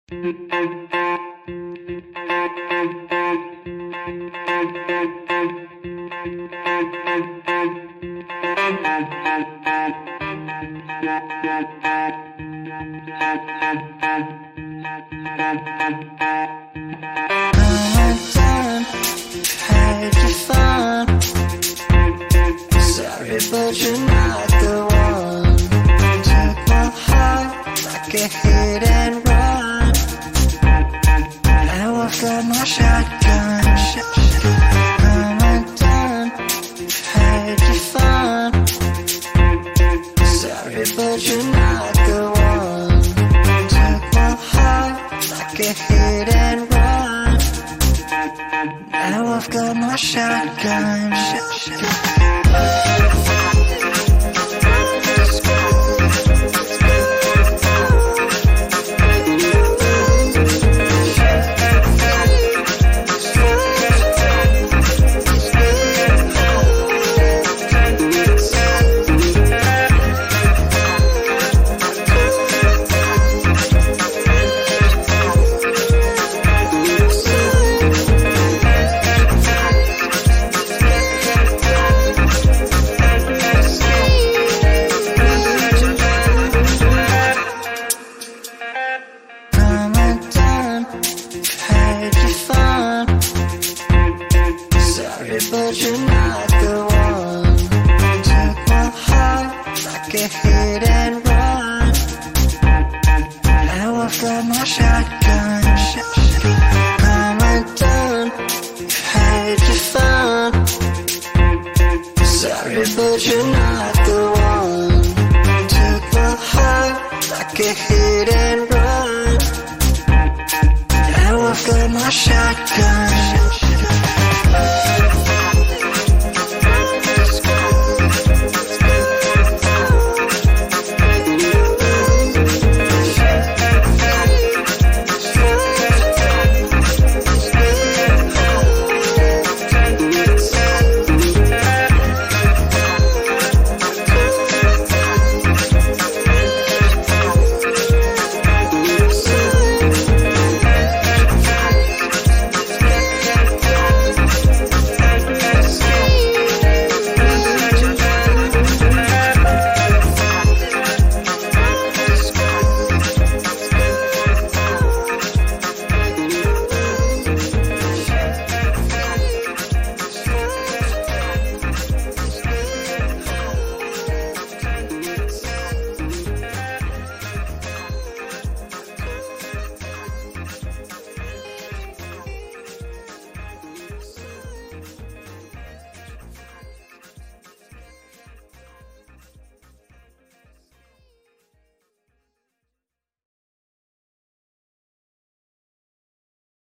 Had your fun. Sorry, but you're not the one. Took my heart like a hit and run. Now I've got my shotgun. I'm undone. Had your fun. Sorry, but you're not the one. Took my heart like a hit and run. Now I've got my shotgun. But you're not the one. Took my heart like a hit and run. Now I've got my shotgun. I'm undone. Had your fun. Sorry, but you're not the one. Took my heart like a hit and run. Now I've got my shotgun.